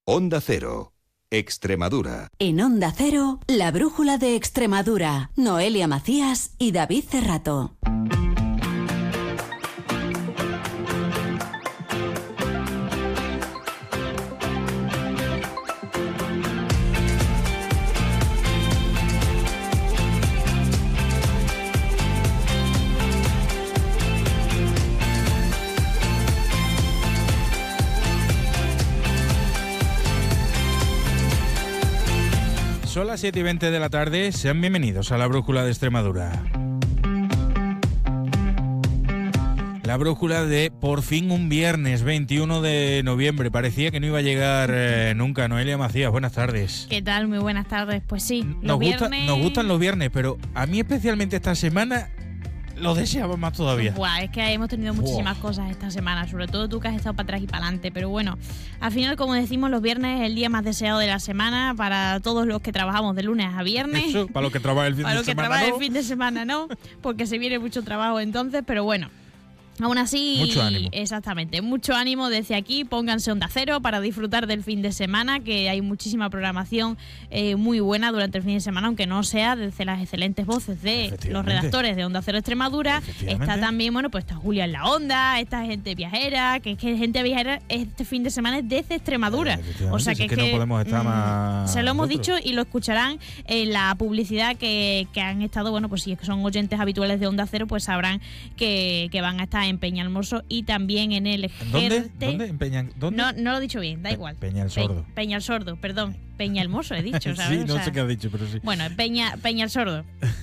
Onda Cero, Extremadura. En Onda Cero, la brújula de Extremadura. Noelia Macías y David Cerrato. Son las 7:20 de la tarde, sean bienvenidos a la Brújula de Extremadura. La brújula de por fin un viernes 21 de noviembre. Parecía que no iba a llegar nunca. Noelia Macías, buenas tardes. ¿Qué tal? Muy buenas tardes. Pues sí, nos gustan los viernes, pero a mí especialmente esta semana lo deseaba más todavía. Buah, es que hemos tenido muchísimas cosas esta semana, sobre todo tú que has estado para atrás y para adelante. Pero bueno, al final, como decimos, los viernes es el día más deseado de la semana para todos los que trabajamos de lunes a viernes. Eso, para los que trabajan el fin de semana, para los que trabajan el fin de semana, no, porque se viene mucho trabajo entonces, pero bueno. Aún así, mucho ánimo. Exactamente, mucho ánimo desde aquí, pónganse Onda Cero para disfrutar del fin de semana, que hay muchísima programación muy buena durante el fin de semana, aunque no sea desde las excelentes voces de los redactores de Onda Cero Extremadura. Está también, bueno, pues está Julia en la Onda, esta gente viajera, que es que gente viajera este fin de semana es desde Extremadura. O sea que es que no podemos estar más. Se lo hemos dicho y lo escucharán en la publicidad que han estado, bueno, pues si son oyentes habituales de Onda Cero, pues sabrán que van a estar en Peñalmoso y también en el ¿Dónde? ¿Dónde? No lo he dicho bien, da igual. Peñalsordo. Peñalsordo, perdón. Peñalmoso he dicho, ¿sabes? Sí, no sé qué has dicho, pero sí. Bueno, Peñalsordo.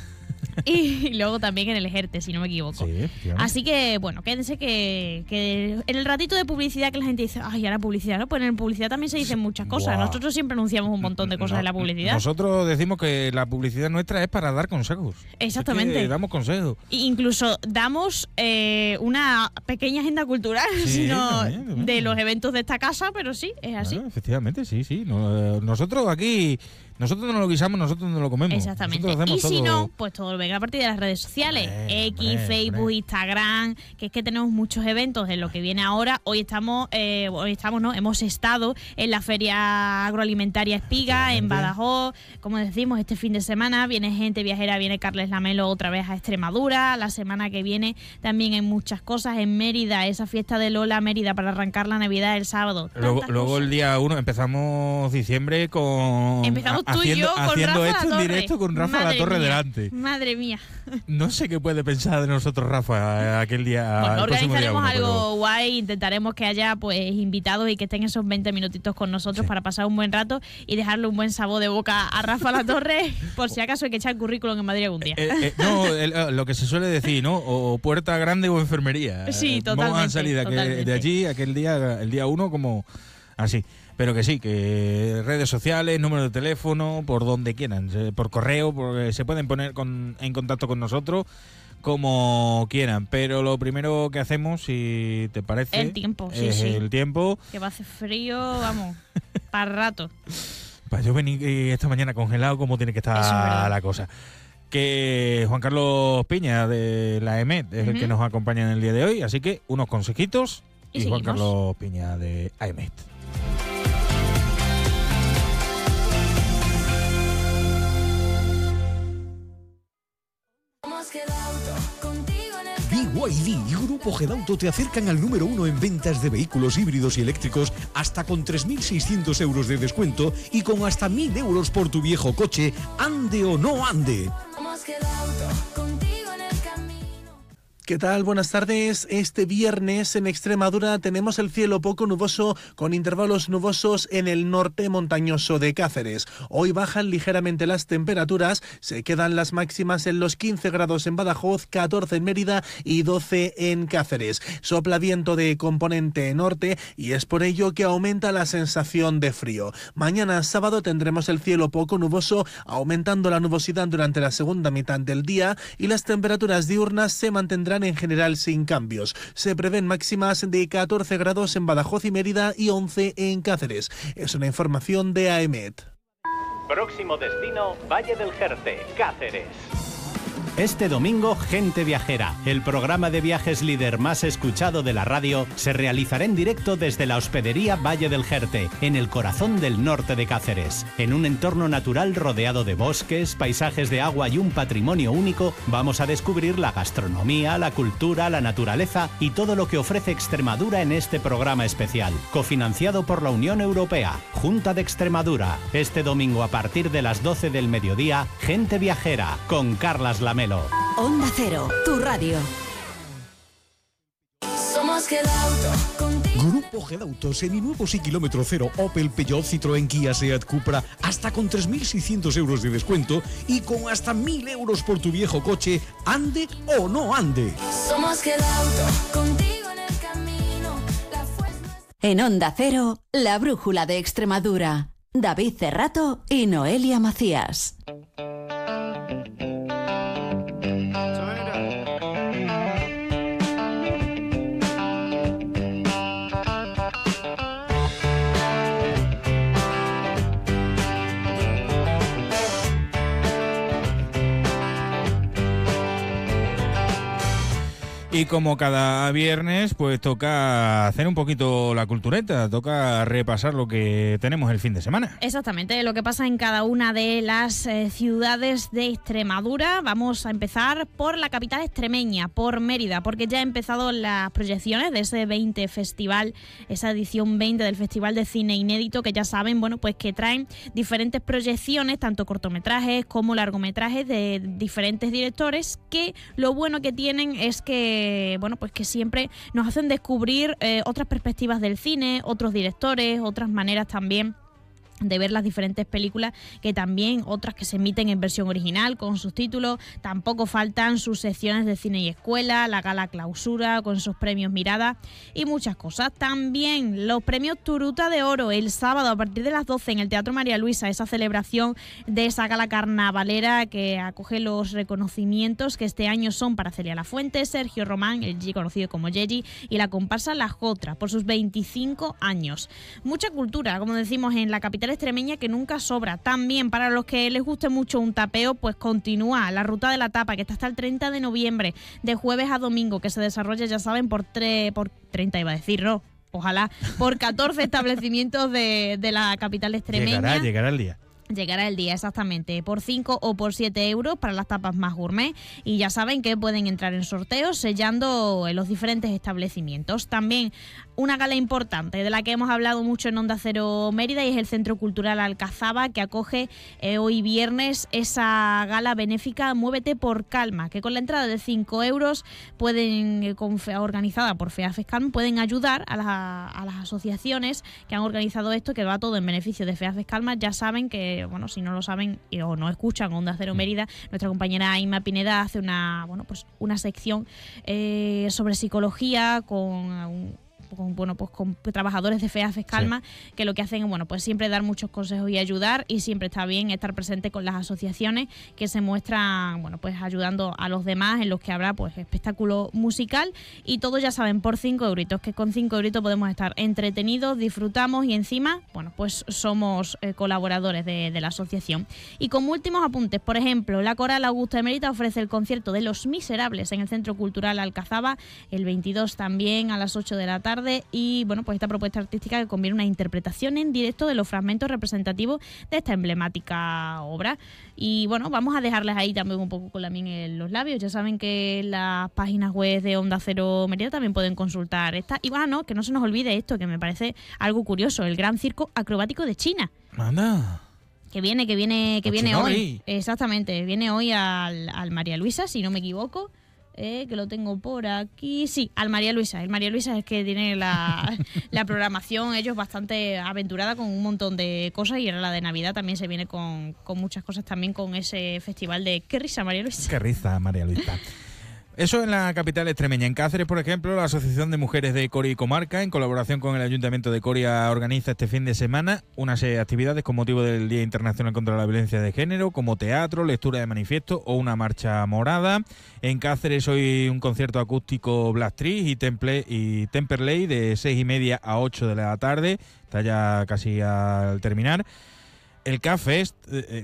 Y luego también en el Ejerte, si no me equivoco. Sí, así que, bueno, quédense que en el ratito de publicidad que la gente dice, ay, ahora publicidad, ¿no? Pues en publicidad también se dicen muchas cosas. Buah. Nosotros siempre anunciamos un montón de cosas en la publicidad. Nosotros decimos que la publicidad nuestra es para dar consejos. Exactamente. Es que damos consejos. E incluso damos una pequeña agenda cultural, también. De los eventos de esta casa, pero sí, es así. Efectivamente, sí. Nosotros aquí... Nosotros no lo guisamos, nosotros no lo comemos. Exactamente. Y si no, pues todo lo venga a partir de las redes sociales. Facebook, Instagram, que es que tenemos muchos eventos en lo que viene ahora. Hemos estado en la Feria Agroalimentaria Espiga, en Badajoz. Como decimos, este fin de semana viene gente viajera, viene Carles Lamelo otra vez a Extremadura. La semana que viene también hay muchas cosas en Mérida, esa fiesta de Lola Mérida para arrancar la Navidad el sábado. Luego el día 1 empezamos diciembre con... Haciendo esto en directo con Rafa La Torre delante. Madre mía. No sé qué puede pensar de nosotros Rafa aquel día. Bueno, organizaremos algo guay, intentaremos que haya pues invitados y que estén esos 20 minutitos con nosotros para pasar un buen rato y dejarle un buen sabor de boca a Rafa La Torre, por si acaso hay que echar currículum en Madrid algún día. Lo que se suele decir, ¿no? O puerta grande o enfermería. Sí, totalmente. Vamos a salir de allí aquel día, el día 1 como así. Pero que sí, que redes sociales, número de teléfono, por donde quieran, por correo, porque se pueden poner en contacto con nosotros como quieran. Pero lo primero que hacemos, si te parece, el tiempo, es el tiempo. Que va a hacer frío, vamos, para rato. Para yo venir esta mañana congelado, como tiene que estar la cosa. Que Juan Carlos Piña de la EMET es el que nos acompaña en el día de hoy, así que unos consejitos y Juan Carlos Piña de AEMET. BYD y Grupo Gedauto te acercan al número 1 en ventas de vehículos híbridos y eléctricos hasta con 3.600 euros de descuento y con hasta 1.000 euros por tu viejo coche, ande o no ande. ¿Qué tal? Buenas tardes. Este viernes en Extremadura tenemos el cielo poco nuboso con intervalos nubosos en el norte montañoso de Cáceres. Hoy bajan ligeramente las temperaturas, se quedan las máximas en los 15 grados en Badajoz, 14 en Mérida y 12 en Cáceres. Sopla viento de componente norte y es por ello que aumenta la sensación de frío. Mañana sábado tendremos el cielo poco nuboso, aumentando la nubosidad durante la segunda mitad del día y las temperaturas diurnas se mantendrán en general sin cambios. Se prevén máximas de 14 grados en Badajoz y Mérida y 11 en Cáceres. Es una información de AEMET. Próximo destino, Valle del Jerte, Cáceres. Este domingo, Gente Viajera, el programa de viajes líder más escuchado de la radio, se realizará en directo desde la hospedería Valle del Jerte, en el corazón del norte de Cáceres. En un entorno natural rodeado de bosques, paisajes de agua y un patrimonio único, vamos a descubrir la gastronomía, la cultura, la naturaleza y todo lo que ofrece Extremadura en este programa especial. Cofinanciado por la Unión Europea, Junta de Extremadura. Este domingo a partir de las 12 del mediodía, Gente Viajera, con Carlas Lamelo. Onda Cero, tu radio. Somos Gedauto, contigo. Grupo Gedauto, seminuevos y kilómetro cero, Opel, Peugeot, Citroën, Kia, Seat, Cupra, hasta con 3.600 euros de descuento y con hasta 1.000 euros por tu viejo coche, ande o no ande. Somos Gedauto, contigo en el camino. La fuerza... En Onda Cero, la brújula de Extremadura. David Cerrato y Noelia Macías. Y como cada viernes, pues toca hacer un poquito la cultureta, toca repasar lo que tenemos el fin de semana. Exactamente, lo que pasa en cada una de las ciudades de Extremadura. Vamos a empezar por la capital extremeña, por Mérida, porque ya han empezado las proyecciones de ese 20 festival, esa edición 20 del Festival de Cine Inédito, que ya saben, bueno, pues que traen diferentes proyecciones, tanto cortometrajes como largometrajes de diferentes directores, que lo bueno que tienen es que bueno, pues que siempre nos hacen descubrir otras perspectivas del cine, otros directores, otras maneras también de ver las diferentes películas, que también otras que se emiten en versión original con subtítulos. Tampoco faltan sus secciones de cine y escuela, la gala clausura con esos premios Mirada y muchas cosas. También los premios Turuta de Oro el sábado a partir de las 12 en el Teatro María Luisa, esa celebración de esa gala carnavalera que acoge los reconocimientos que este año son para Celia Lafuente, Sergio Román, el G conocido como Yeji, y la comparsa La Jotra por sus 25 años. Mucha cultura, como decimos, en la capital extremeña, que nunca sobra. También para los que les guste mucho un tapeo, pues continúa la Ruta de la Tapa, que está hasta el 30 de noviembre, de jueves a domingo, que se desarrolla, ya saben, por 30, iba a decir, no, ojalá, por 14 establecimientos de la capital extremeña. Llegará el día. Llegará el día, exactamente, por 5 o por 7 euros para las tapas más gourmet, y ya saben que pueden entrar en sorteos sellando en los diferentes establecimientos. También una gala importante de la que hemos hablado mucho en Onda Cero Mérida, y es el Centro Cultural Alcazaba, que acoge hoy viernes esa gala benéfica Muévete por Calma, que con la entrada de 5 euros pueden, organizada por FEAFES Calma, pueden ayudar a las asociaciones que han organizado esto, que va todo en beneficio de FEAFES Calma. Ya saben que, bueno, si no lo saben o no escuchan Onda Cero Mérida, nuestra compañera Inma Pineda hace una sección sobre psicología con trabajadores de FEAFES Calma, sí, que lo que hacen es, bueno, pues siempre dar muchos consejos y ayudar, y siempre está bien estar presente con las asociaciones que se muestran, bueno, pues ayudando a los demás, en los que habrá pues espectáculo musical y todo, ya saben, por 5 euritos, que con 5 euritos podemos estar entretenidos, disfrutamos y encima, bueno, pues somos colaboradores de la asociación. Y como últimos apuntes, por ejemplo, la Coral Augusta de Mérida ofrece el concierto de Los Miserables en el Centro Cultural Alcazaba, el 22 también a las 8 de la tarde. Y bueno, pues esta propuesta artística que conviene una interpretación en directo de los fragmentos representativos de esta emblemática obra. Y bueno, vamos a dejarles ahí también un poco con la miel en los labios. Ya saben que en las páginas web de Onda Cero Mérida también pueden consultar esta. Y bueno, que no se nos olvide esto, que me parece algo curioso, el Gran Circo Acrobático de China. Anda. Que viene hoy. Exactamente, viene hoy al María Luisa, si no me equivoco. Que lo tengo por aquí. Sí, al María Luisa. El María Luisa es que tiene la programación, ellos bastante aventurada, con un montón de cosas, y ahora la de Navidad también se viene con muchas cosas, también con ese festival de Qué risa, María Luisa. Qué risa, María Luisa. Eso en la capital extremeña. En Cáceres, por ejemplo, la Asociación de Mujeres de Coria y Comarca, en colaboración con el Ayuntamiento de Coria, organiza este fin de semana unas actividades con motivo del Día Internacional contra la Violencia de Género, como teatro, lectura de manifiesto o una marcha morada. En Cáceres hoy un concierto acústico Black Trees y Temperley de 6:30 a 8 de la tarde. Está ya casi al terminar. El Cat Fest,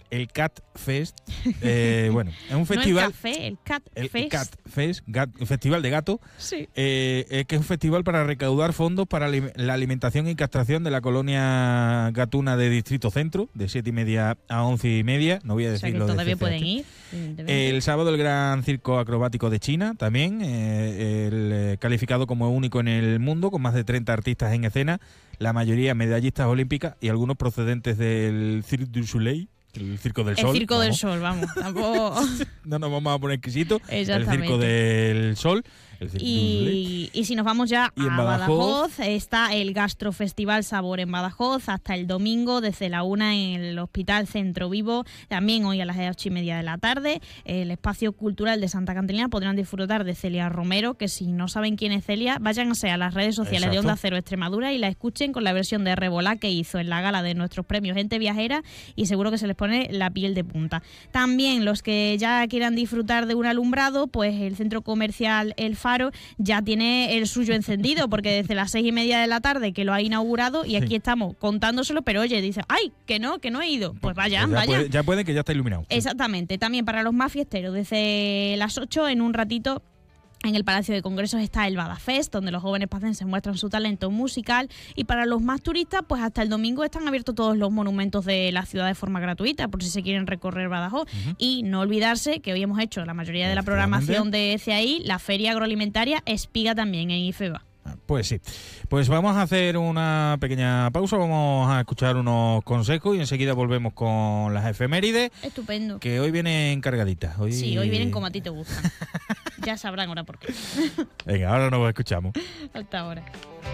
bueno, es un festival. No el café, el Cat Fest. Festival de gato. Sí. Que es un festival para recaudar fondos para la alimentación y castración de la colonia gatuna de Distrito Centro, de 7:30 a 11:30. No voy a O sea decir que lo de todavía CCH. pueden ir. El sábado el Gran Circo Acrobático de China también, calificado como único en el mundo, con más de 30 artistas en escena, la mayoría medallistas olímpicas y algunos procedentes del Cirque du Soleil, el Circo del Sol. El Circo del vamos. Sol, vamos. Tampoco... No nos vamos a poner exquisitos. El Exactamente. Circo del Sol. El Cirque du Soleil. Y si nos vamos ya Y en a Badajoz, Badajoz, está el Gastrofestival Sabor en Badajoz hasta el domingo desde la 1 en el Hospital Centro Vivo. También hoy a las 8:30 de la tarde. El Espacio Cultural de Santa Catalina podrán disfrutar de Celia Romero, que si no saben quién es Celia, váyanse a las redes sociales de Exacto. Onda Cero Extremadura y la escuchen con la versión de Rebolá que hizo en la gala de nuestros premios Gente Viajera y seguro que se les pone la piel de punta. También los que ya quieran disfrutar de un alumbrado, pues el Centro Comercial El Faro ya tiene el suyo encendido, porque desde las 6:30 de la tarde que lo ha inaugurado y aquí estamos contándoselo, pero oye, dice, ¡ay, que no he ido! Pues vaya, Pues vaya. ya puede que ya está iluminado. Exactamente. También para los más fiesteros, desde las 8 en un ratito. En el Palacio de Congresos está el Badafest, donde los jóvenes pacenses muestran su talento musical. Y para los más turistas, pues hasta el domingo están abiertos todos los monumentos de la ciudad de forma gratuita, por si se quieren recorrer Badajoz. Y no olvidarse que hoy hemos hecho la mayoría de la programación de CAI, la Feria Agroalimentaria Espiga también en IFEBA. Pues sí. Pues vamos a hacer una pequeña pausa, vamos a escuchar unos consejos y enseguida volvemos con las efemérides, Estupendo. que hoy vienen cargaditas. Sí, hoy vienen como a ti te gustan. Ya sabrán ahora por qué. Venga, ahora nos escuchamos. Hasta ahora.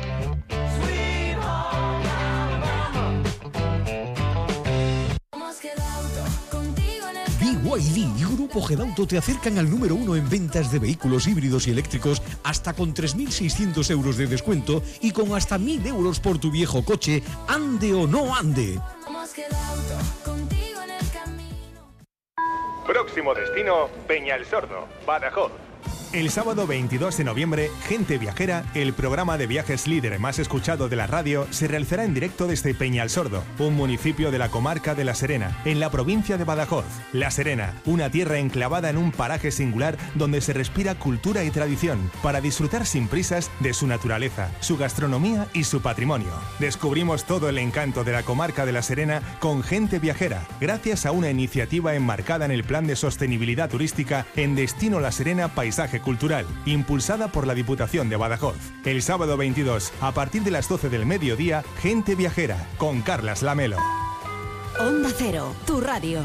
Hemos quedado contigo en el BYD y Grupo Gedauto te acercan al número 1 en ventas de vehículos híbridos y eléctricos hasta con 3.600 euros de descuento y con hasta 1.000 euros por tu viejo coche, ande o no ande. Hemos quedado contigo en el camino. Próximo destino, Peñalsordo, Badajoz. El sábado 22 de noviembre, Gente Viajera, el programa de viajes líder más escuchado de la radio, se realizará en directo desde Peñalsordo, un municipio de la comarca de La Serena, en la provincia de Badajoz. La Serena, una tierra enclavada en un paraje singular donde se respira cultura y tradición, para disfrutar sin prisas de su naturaleza, su gastronomía y su patrimonio. Descubrimos todo el encanto de la comarca de La Serena con Gente Viajera, gracias a una iniciativa enmarcada en el Plan de Sostenibilidad Turística en Destino La Serena Paisaje Cultural, impulsada por la Diputación de Badajoz. El sábado 22, a partir de las 12 del mediodía, Gente Viajera, con Carlas Lamelo. Onda Cero, tu radio.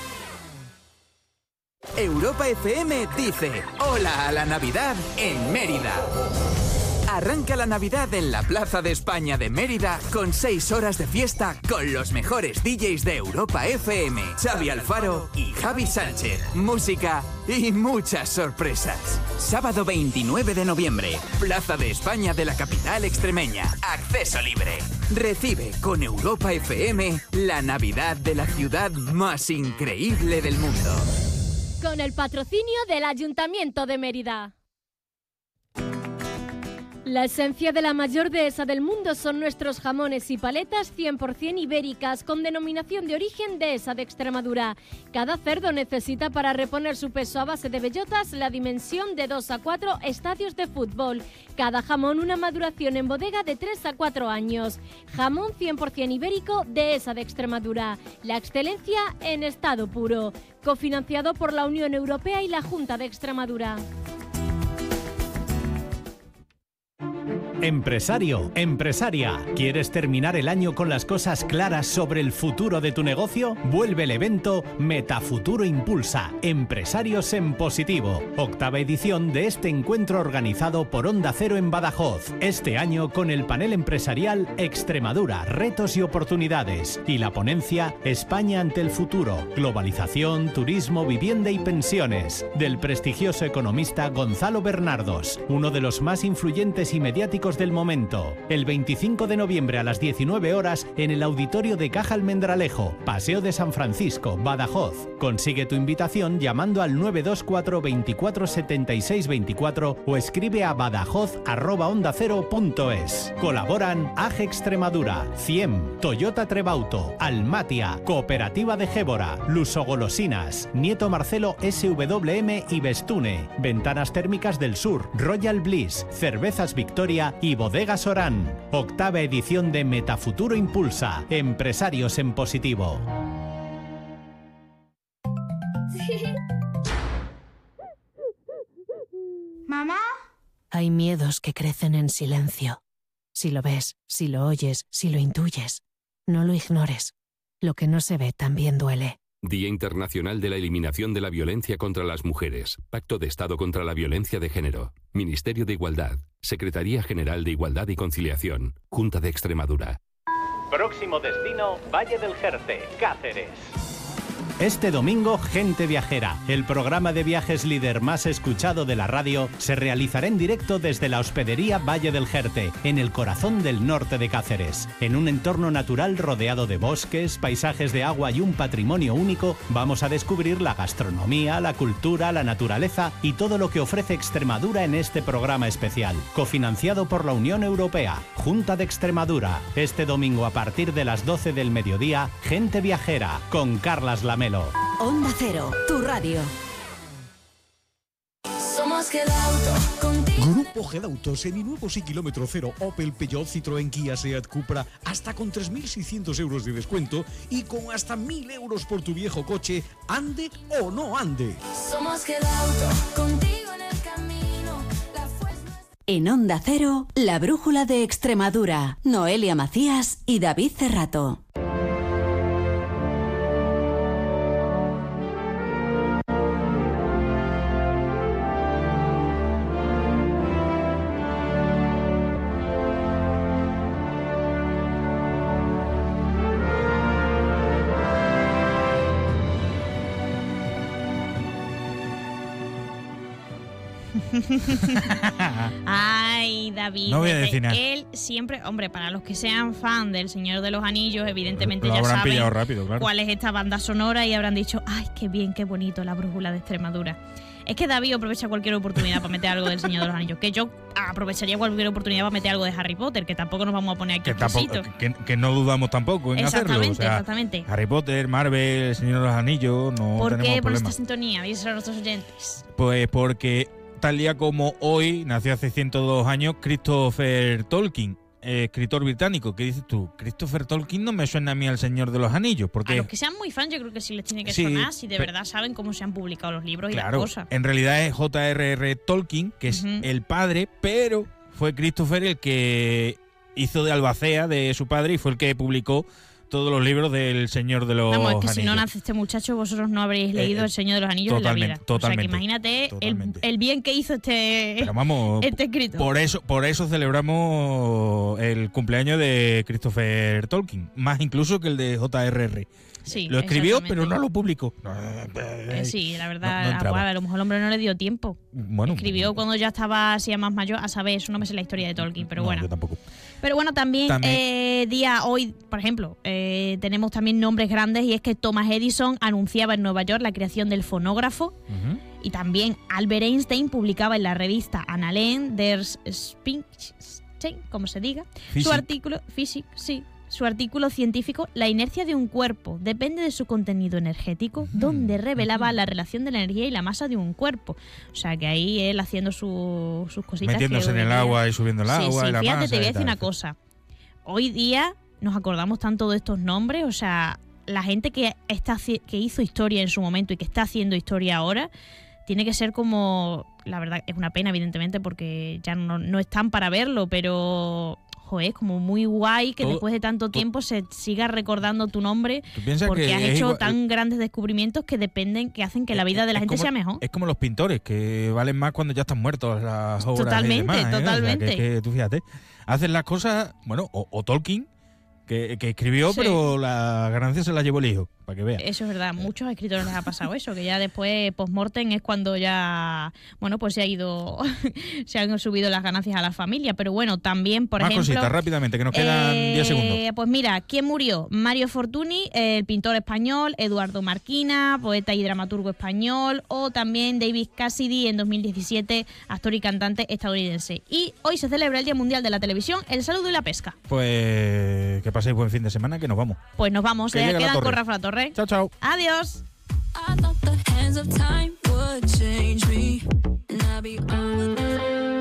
Europa FM dice hola a la Navidad en Mérida. Arranca la Navidad en la Plaza de España de Mérida con 6 horas de fiesta con los mejores DJs de Europa FM, Xavi Alfaro y Javi Sánchez. Música y muchas sorpresas. Sábado 29 de noviembre, Plaza de España de la capital extremeña. Acceso libre. Recibe con Europa FM la Navidad de la ciudad más increíble del mundo. Con el patrocinio del Ayuntamiento de Mérida. La esencia de la mayor dehesa del mundo son nuestros jamones y paletas 100% ibéricas con denominación de origen Dehesa de Extremadura. Cada cerdo necesita para reponer su peso a base de bellotas la dimensión de 2 a 4 estadios de fútbol. Cada jamón una maduración en bodega de 3 a 4 años. Jamón 100% ibérico Dehesa de Extremadura. La excelencia en estado puro. Cofinanciado por la Unión Europea y la Junta de Extremadura. Empresario, empresaria, ¿quieres terminar el año con las cosas claras sobre el futuro de tu negocio? Vuelve el evento Metafuturo Impulsa, Empresarios en Positivo, 8ª edición de este encuentro organizado por Onda Cero en Badajoz. Este año con el panel empresarial Extremadura, retos y oportunidades y la ponencia España ante el futuro, globalización, turismo, vivienda y pensiones, del prestigioso economista Gonzalo Bernardos, uno de los más influyentes y mediáticos clásicos del momento. El 25 de noviembre a las 19 horas en el auditorio de Caja Almendralejo, Paseo de San Francisco, Badajoz. Consigue tu invitación llamando al 924 24 76 24 o escribe a badajoz@ondacero.es. Colaboran AGE Extremadura, CIEM, Toyota Trebauto, Almatia, Cooperativa de Gébora, Lusogolosinas, Nieto Marcelo SWM y Bestune, Ventanas Térmicas del Sur, Royal Bliss, Cervezas Victoria y Bodegas Orán. Octava edición de Metafuturo Impulsa, Empresarios en Positivo. ¿Mamá? Hay miedos que crecen en silencio. Si lo ves, si lo oyes, si lo intuyes, no lo ignores. Lo que no se ve también duele. Día Internacional de la Eliminación de la Violencia contra las Mujeres. Pacto de Estado contra la Violencia de Género. Ministerio de Igualdad. Secretaría General de Igualdad y Conciliación. Junta de Extremadura. Próximo destino, Valle del Jerte, Cáceres. Este domingo, Gente Viajera, el programa de viajes líder más escuchado de la radio, se realizará en directo desde la hospedería Valle del Jerte, en el corazón del norte de Cáceres. En un entorno natural rodeado de bosques, paisajes de agua y un patrimonio único, vamos a descubrir la gastronomía, la cultura, la naturaleza y todo lo que ofrece Extremadura en este programa especial. Cofinanciado por la Unión Europea, Junta de Extremadura. Este domingo a partir de las 12 del mediodía, Gente Viajera, con Carlas Lamelo. Onda Cero, tu radio. Somos Gedauto, contigo. Grupo Gedauto, seminuevos y kilómetro cero, Opel, Peugeot, Citroën, Kia, Seat, Cupra, hasta con 3.600 euros de descuento y con hasta 1.000 euros por tu viejo coche, ande o no ande. Somos Gedauto, contigo en el camino. La fuerza. En Onda Cero, la brújula de Extremadura. Noelia Macías y David Cerrato. Ay, David. No voy a decir nada. Él siempre, hombre, para los que sean fan del Señor de los Anillos, evidentemente Lo ya habrán saben pillado rápido, claro. cuál es esta banda sonora y habrán dicho, ay, qué bien, qué bonito, la brújula de Extremadura. Es que David aprovecha cualquier oportunidad para meter algo del Señor de los Anillos. Que yo aprovecharía cualquier oportunidad para meter algo de Harry Potter, que tampoco nos vamos a poner aquí Que no dudamos tampoco en hacerlo. O sea, exactamente. Harry Potter, Marvel, El Señor de los Anillos, no ¿Por tenemos qué? Por problema. esta sintonía, avisar a nuestros oyentes. Pues porque tal día como hoy nació hace 102 años Christopher Tolkien, escritor británico. ¿Qué dices tú? Christopher Tolkien no me suena a mí al Señor de los Anillos. Porque A los que sean muy fans yo creo que sí les tiene que Sí, sonar si de verdad saben cómo se han publicado los libros y las cosas. en realidad es J.R.R. Tolkien, que es el padre, pero fue Christopher el que hizo de albacea de su padre y fue el que publicó todos los libros del Señor de los Vamos, es que Anillos. si no nace este muchacho, vosotros no habréis leído El Señor de los Anillos en la vida. Totalmente. O sea, que imagínate el bien que hizo Pero vamos, este escrito. Por eso celebramos el cumpleaños de Christopher Tolkien, más incluso que el de J.R.R. Sí, lo escribió, exactamente. pero no lo publicó. Sí, la No verdad, entraba. a lo mejor el hombre no le dio tiempo. Bueno, Escribió cuando ya estaba así más mayor, a saber, eso no me sé la historia de Tolkien, pero no, bueno. yo tampoco. Pero bueno, también hoy, por ejemplo, tenemos también nombres grandes y es que Thomas Edison anunciaba en Nueva York la creación del fonógrafo y también Albert Einstein publicaba en la revista Annalen der Spinstein, como se diga, su artículo científico La inercia de un cuerpo depende de su contenido energético, donde revelaba la relación de la energía y la masa de un cuerpo. O sea, que ahí él haciendo sus cositas. Metiéndose en el agua y subiendo el agua. Sí, y la fíjate, masa te voy a y decir tal. una cosa. Hoy día nos acordamos tanto de estos nombres, o sea, la gente que hizo historia en su momento y que está haciendo historia ahora, tiene que ser como... La verdad, es una pena, evidentemente, porque ya no están para verlo, pero... Joder, es como muy guay que después de tanto tiempo se siga recordando tu nombre porque has hecho tan grandes descubrimientos que hacen que la vida de la gente sea mejor. Es como los pintores, que valen más cuando ya están muertos las obras. Totalmente, y demás, totalmente. O sea, que tú fíjate, hacen las cosas, bueno, o Tolkien, que escribió, Sí. pero la ganancia se la llevó el hijo, para que vea. Eso es verdad, muchos escritores les ha pasado eso, que ya después post-mortem es cuando ya, bueno, pues se han subido las ganancias a la familia, pero bueno, también, por Más ejemplo... cositas, rápidamente, que nos quedan 10 segundos. Pues mira, ¿quién murió? Mario Fortuny, el pintor español, Eduardo Marquina, poeta y dramaturgo español, o también David Cassidy, en 2017, actor y cantante estadounidense. Y hoy se celebra el Día Mundial de la Televisión, el saludo y la pesca. Pues que paséis buen fin de semana, que nos vamos. Pues nos vamos, Que llegue la quedan torre. con Rafa La Torre. Chao, chao. Adiós. I thought the hands of time would change me, and I'd be over there.